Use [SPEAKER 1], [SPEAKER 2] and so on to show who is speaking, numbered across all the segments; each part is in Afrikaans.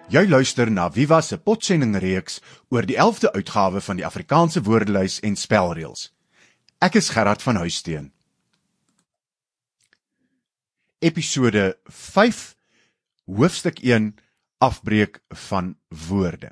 [SPEAKER 1] Jy luister na Viva se potsendingreeks oor die 11de uitgawe van die Afrikaanse woordelys en spelreëls. Ek is Gerard van Huisteen. Episode 5, hoofstuk 1, afbreek van woorde.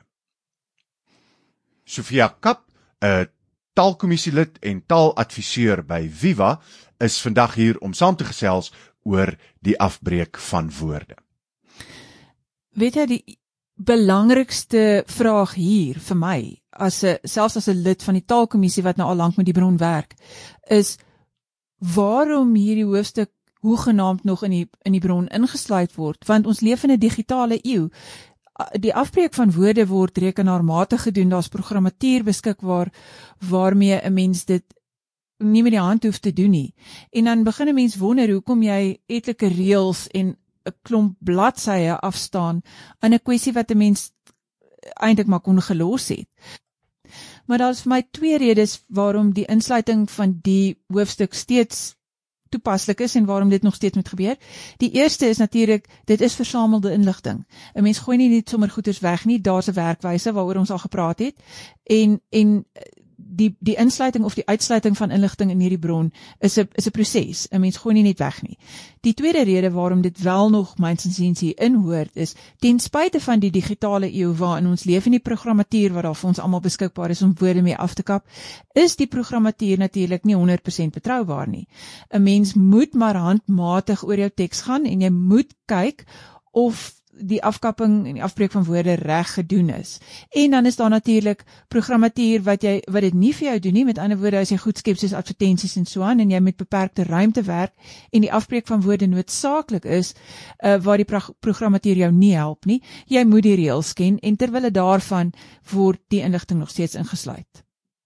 [SPEAKER 1] Sofia Kap, 'n taalkommissielid en taaladviseur by Viva, is vandag hier om saam te gesels oor die afbreek van woorde.
[SPEAKER 2] Weet jy, die belangrikste vraag hier vir my, selfs as 'n lid van die taalkommissie wat nou al lank met die bron werk, is waarom hierdie hoofstuk hoegenaamd nog in die bron ingesluit word, want ons leef in 'n digitale eeu. Die afbreek van woorde word rekenaarmatig gedoen, daar's programmatuur beskikbaar waarmee 'n mens dit nie met die hand hoef te doen nie. En dan begin 'n mens wonder hoekom jy etlike reëls en 'n klomp bladsye afstaan in 'n kwessie wat 'n mens eintlik maar kon gelos het. Maar daar is vir my twee redes waarom die insluiting van die hoofstuk steeds toepaslik is en waarom dit nog steeds moet gebeur. Die eerste is natuurlik, dit is versamelde inligting. 'n Mens gooi nie net sommer goeders weg nie, daar's 'n werkwyse waaroor ons al gepraat het, en die insluiting of die uitsluiting van inligting in hierdie bron is 'n proses. 'n Mens gooi nie net weg nie. Die tweede rede waarom dit wel nog myns insiens hier inhoort is, ten spyte van die digitale eeu waarin ons leef en die programmatuur wat daar vir ons almal beskikbaar is om woorde mee af te kap, is die programmatuur natuurlik nie 100% betroubaar nie. 'n Mens moet maar handmatig oor jou teks gaan en jy moet kyk of die afkapping en die afbreek van woorde reg gedoen is. En dan is daar natuurlik programmatuur wat dit nie vir jou doen nie, met ander woorde as jy goed skep soos advertensies en so aan, en jy met beperkte ruimte werk, en die afbreek van woorde noodsaaklik is, waar die programmatuur jou nie help nie, jy moet die reëls ken, en terwille daarvan word die inligting nog steeds ingesluit.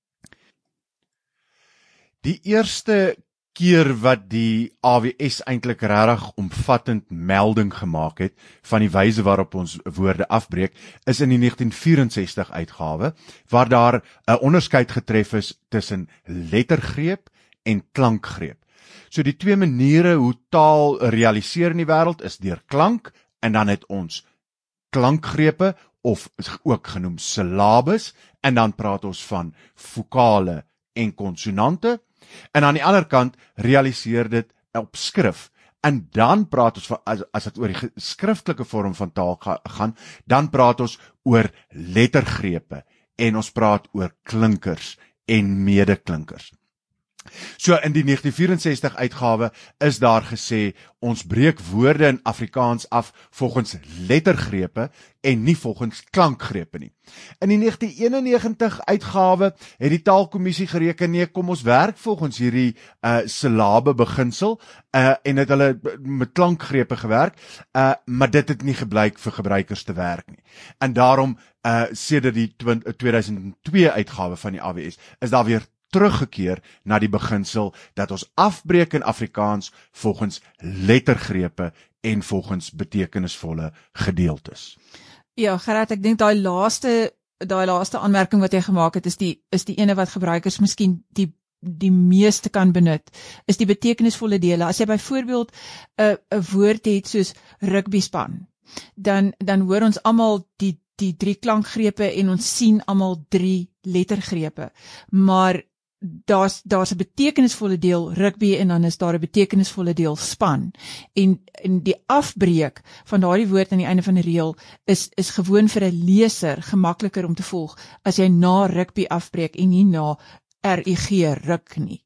[SPEAKER 1] Die eerste keer wat die AWS eintlik regtig omvattend melding gemaak het van die wyse waarop ons woorde afbreek, is in die 1964 uitgawe, waar daar 'n onderskeid getref is tussen lettergreep en klankgreep. So die twee maniere hoe taal realiseer in die wêreld is deur klank, en dan het ons klankgrepe, of ook genoem syllabes, en dan praat ons van vokale en konsonante. En aan die ander kant realiseer dit op skrif. En dan praat ons van, as dit oor die skriftelike vorm van taal gaan, dan praat ons oor lettergrepe en ons praat oor klinkers en medeklinkers. So in die 1964 uitgawe is daar gesê, ons breek woorde in Afrikaans af volgens lettergrepe en nie volgens klankgrepe nie. In die 1991 uitgawe het die taalkommissie gereken, nee, kom ons werk volgens hierdie syllabe beginsel, en het hulle met klankgrepe gewerk, maar dit het nie gebleik vir gebruikers te werk nie. En daarom, sedert die 2002 uitgawe van die AWS, is daar weer teruggekeer na die beginsel dat ons afbreek in Afrikaans volgens lettergrepe en volgens betekenisvolle gedeeltes.
[SPEAKER 2] Ja, Gerard, ek dink daai laaste aanmerking wat jy gemaak het, is die ene wat gebruikers miskien die meeste kan benut, is die betekenisvolle dele. As jy byvoorbeeld 'n woord het soos rugbyspan, dan hoor ons almal die 3 klankgrepe en ons sien almal 3 lettergrepe, maar daar's 'n betekenisvolle deel rugby en dan is daar 'n betekenisvolle deel span. En die afbreek van daardie woord aan die einde van 'n reël is gewoon vir 'n leser gemakliker om te volg as jy na rugby afbreek en nie na RUG ruk nie.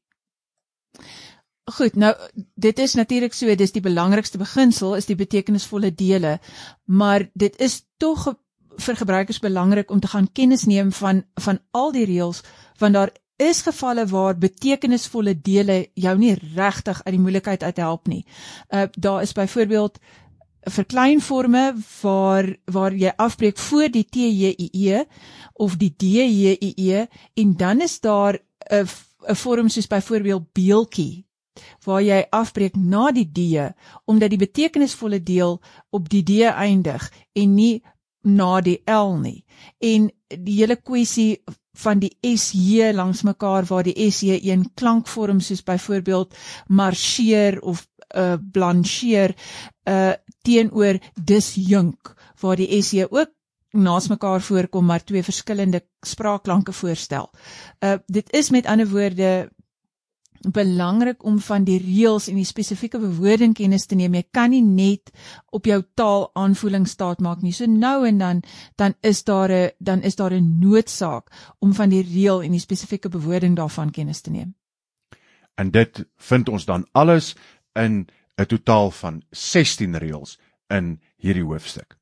[SPEAKER 2] Goed, nou dit is natuurlik so, dis die belangrikste beginsel, is die betekenisvolle dele, maar dit is tog vir gebruikers belangrik om te gaan kennis neem van al die reëls, want daar is gevalle waar betekenisvolle dele jou nie regtig uit die moeilikheid uithelp nie. Daar is byvoorbeeld verkleinvorme waar jy afbreek voor die TJIE of die DJIE, en dan is daar 'n vorm soos byvoorbeeld beeltjie, waar jy afbreek na die D, omdat die betekenisvolle deel op die D eindig en nie na die L nie. En die hele kwessie van die SJ langs mekaar, waar die SJ een klankvorm soos byvoorbeeld marcheer of blancheer teenoor disjunk, waar die SJ ook naast mekaar voorkom, maar twee verskillende spraakklanke voorstel. Dit is met ander woorde belangrik om van die reëls en die spesifieke bewoording kennis te neem. Jy kan nie net op jou taal aanvoeling staat maak nie. So nou en dan is daar 'n noodsaak om van die reël en die spesifieke bewoording daarvan kennis te neem.
[SPEAKER 1] En dit vind ons dan alles in 'n totaal van 16 reëls in hierdie hoofstuk.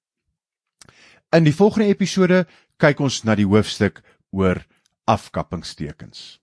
[SPEAKER 1] In die volgende episode kyk ons na die hoofstuk oor afkappingstekens.